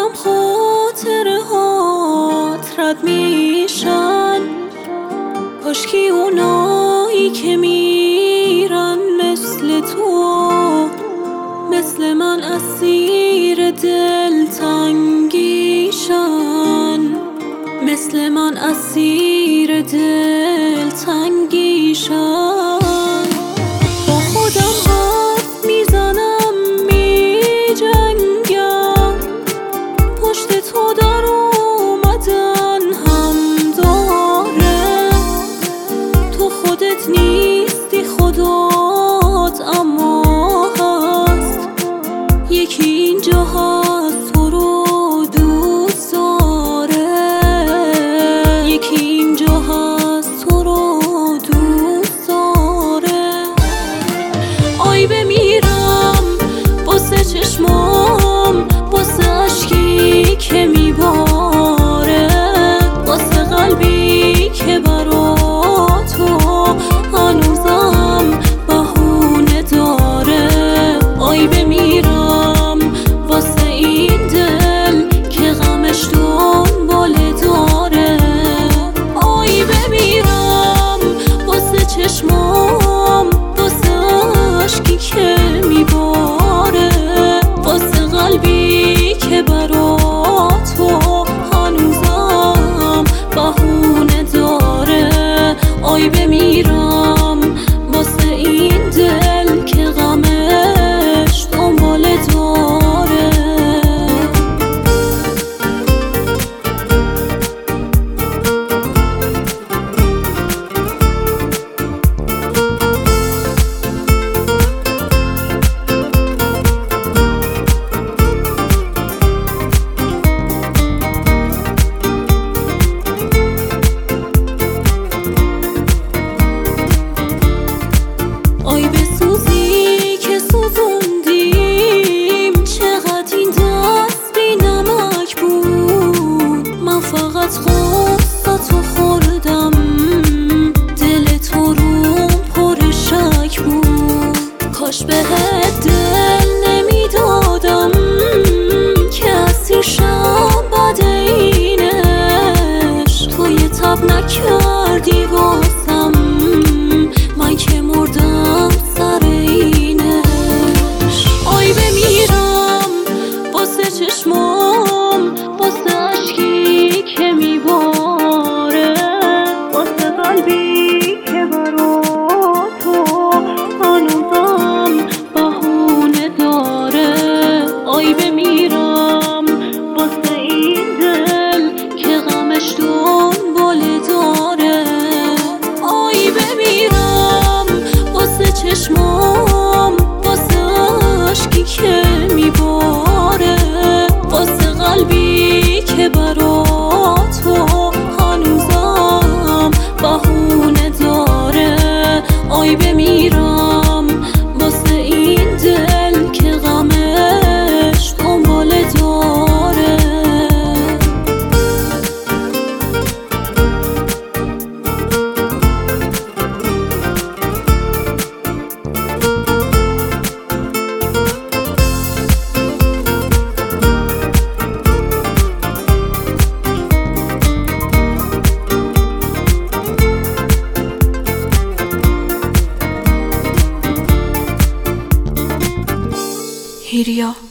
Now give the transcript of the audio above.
خودم خاطره هات رد میشن، کاشکی اونایی که میرن مثل تو، مثل من اسیر دلتنگیشن، مثل من اسیر دلتنگیشن. با خودم حرف میزنم میجنگم، پشت تو در اومدن هم داره. تو خودت نیستی خودت اما هست، یکی اینجا هست تو رو دوست داره، یکی اینجا هست تو رو دوست داره. آی بمیرم واسه چشمام، واسه عشقی که میباره، واسه قلبی که برا تو هنوزم بهونه داره. آی بمیرم واسه این دل که غمش دنبال داره. آی بمیرم واسه چشمام، واسه عشقی که میباره، واسه قلبی که برا تو هنوزم بهونه داره. آی بمیرم واسه این دل که غمش دنبال داره. آی بسوزی که سوزوندیم، چقدر این دست بی نمک بود. من فقط غصه‌تو خوردم، دل تو روم پر شک بود. کاش بهت دل نمیدادم که اسیرشم بعد اینش. تو یه تب نکردی واسم، من که مردم سر اینش. آی بمیرم واسه چشمام، واسه عشقی که میباره، واسه قلبی که برا تو هنوزم بهونه داره. آی بمیرم واسه این دل که غمش دنبال داره. آی بمیرم واسه چشمام، واسه عشقی که میباره، واسه قلبی که برا تو هنوزم بهونه داره. آی بمیرم واسه این دل که غمش دنبال داره. هیریا